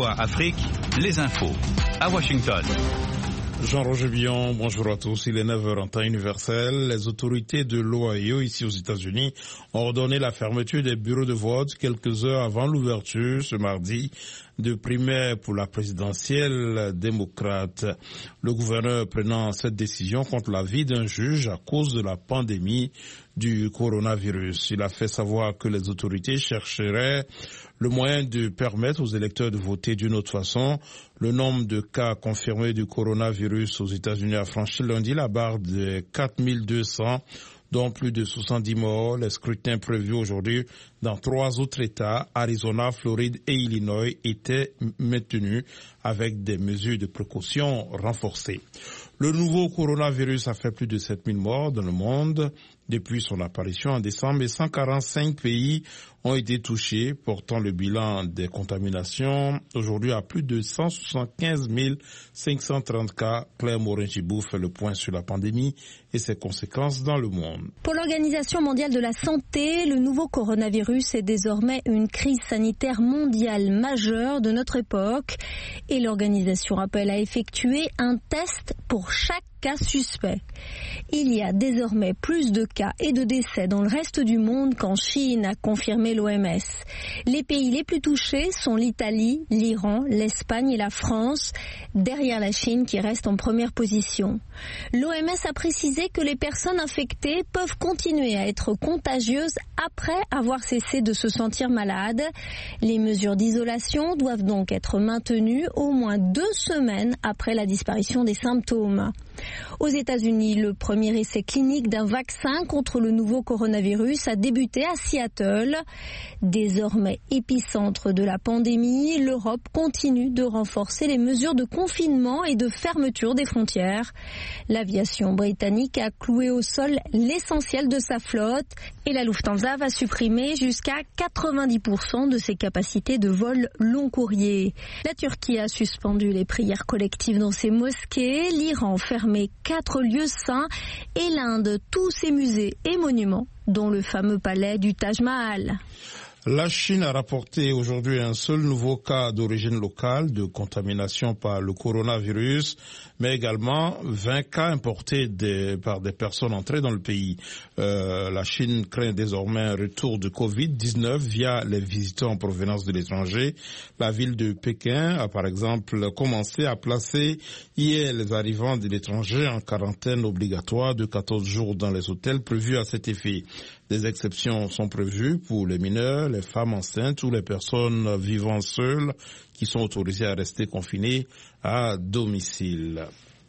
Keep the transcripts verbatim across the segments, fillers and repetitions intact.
A Afrique, les infos. À Washington. Jean-Roger Billon, bonjour à tous. Il est neuf heures en temps universel. Les autorités de l'Ohio, ici aux États-Unis, ont ordonné la fermeture des bureaux de vote quelques heures avant l'ouverture ce mardi de primaires pour la présidentielle démocrate. Le gouverneur prenant cette décision contre l'avis d'un juge à cause de la pandémie du coronavirus. Il a fait savoir que les autorités chercheraient le moyen de permettre aux électeurs de voter d'une autre façon. Le nombre de cas confirmés du coronavirus aux États-Unis a franchi lundi la barre de quatre mille deux cents, dont plus de soixante-dix morts. Les scrutins prévus aujourd'hui dans trois autres États, Arizona, Floride et Illinois, étaient maintenus avec des mesures de précaution renforcées. Le nouveau coronavirus a fait plus de sept mille morts dans le monde depuis son apparition en décembre et cent quarante-cinq pays ont été touchés, portant le bilan des contaminations aujourd'hui à plus de cent soixante-quinze mille cinq cent trente cas. Claire Morin-Gibou fait le point sur la pandémie et ses conséquences dans le monde. Pour l'Organisation mondiale de la santé, le nouveau coronavirus est désormais une crise sanitaire mondiale majeure de notre époque et l'organisation appelle à effectuer un test pour chaque cas suspect. Il y a désormais plus de cas et de décès dans le reste du monde qu'en Chine, a confirmé l'O M S. Les pays les plus touchés sont l'Italie, l'Iran, l'Espagne et la France, derrière la Chine qui reste en première position. L'O M S a précisé que les personnes infectées peuvent continuer à être contagieuses après avoir cessé de se sentir malades. Les mesures d'isolation doivent donc être maintenues au moins deux semaines après la disparition des symptômes. Aux États-Unis, le premier essai clinique d'un vaccin contre le nouveau coronavirus a débuté à Seattle. Désormais épicentre de la pandémie, l'Europe continue de renforcer les mesures de confinement et de fermeture des frontières. L'aviation britannique a cloué au sol l'essentiel de sa flotte et la Lufthansa va supprimer jusqu'à quatre-vingt-dix pour cent de ses capacités de vol long courrier. La Turquie a suspendu les prières collectives dans ses mosquées, l'Iran fermé quatre lieux saints et l'Inde tous ses musées et monuments, dont le fameux palais du Taj Mahal. La Chine a rapporté aujourd'hui un seul nouveau cas d'origine locale de contamination par le coronavirus, mais également vingt cas importés des, par des personnes entrées dans le pays. Euh, la Chine craint désormais un retour de covid dix-neuf via les visiteurs en provenance de l'étranger. La ville de Pékin a par exemple commencé à placer hier les arrivants de l'étranger en quarantaine obligatoire de quatorze jours dans les hôtels prévus à cet effet. Des exceptions sont prévues pour les mineurs, les femmes enceintes ou les personnes vivant seules qui sont autorisées à rester confinées à domicile.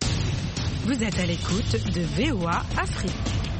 Vous êtes à l'écoute de V O A Afrique.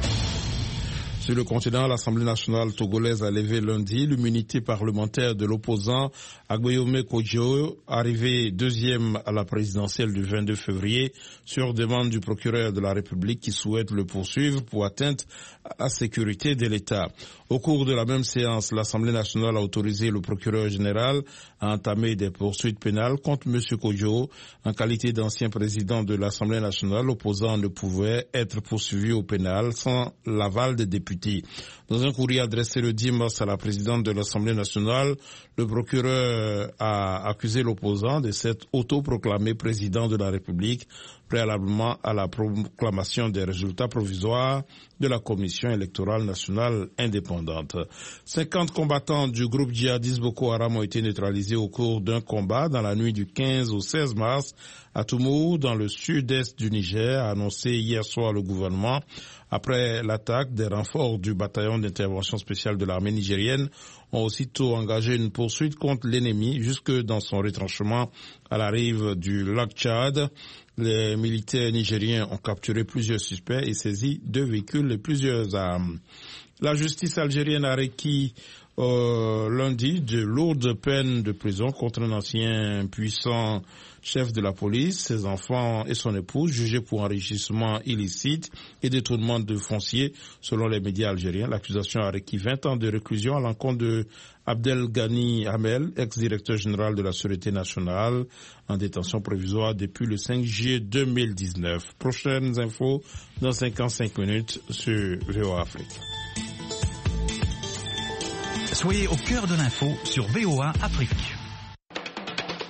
Sur le continent, l'Assemblée nationale togolaise a levé lundi l'immunité parlementaire de l'opposant Agboyome Kodjo, arrivé deuxième à la présidentielle du vingt-deux février, sur demande du procureur de la République qui souhaite le poursuivre pour atteinte à la sécurité de l'État. Au cours de la même séance, l'Assemblée nationale a autorisé le procureur général à entamer des poursuites pénales contre M. Kodjo. En qualité d'ancien président de l'Assemblée nationale, l'opposant ne pouvait être poursuivi au pénal sans l'aval des députés. Dans un courrier adressé le dix mars à la présidente de l'Assemblée nationale, le procureur a accusé l'opposant de s'être autoproclamé président de la République préalablement à la proclamation des résultats provisoires de la Commission électorale nationale indépendante. cinquante combattants du groupe djihadiste Boko Haram ont été neutralisés au cours d'un combat dans la nuit du quinze au seize mars à Toumour, dans le sud-est du Niger, a annoncé hier soir le gouvernement. Après l'attaque, des renforts du bataillon d'intervention spéciale de l'armée nigérienne ont aussitôt engagé une poursuite contre l'ennemi jusque dans son retranchement à la rive du lac Tchad. Les militaires nigériens ont capturé plusieurs suspects et saisi deux véhicules et plusieurs armes. La justice algérienne a requis euh, lundi de lourdes peines de prison contre un ancien puissant chef de la police, ses enfants et son épouse, jugés pour enrichissement illicite et détournement de foncier. Selon les médias algériens, l'accusation a requis vingt ans de réclusion à l'encontre de Abdelghani Hamel, ex-directeur général de la Sûreté nationale, en détention provisoire depuis le cinq juillet deux mille dix-neuf. Prochaines infos dans cinquante-cinq minutes sur V O A Afrique. Soyez au cœur de l'info sur V O A Afrique.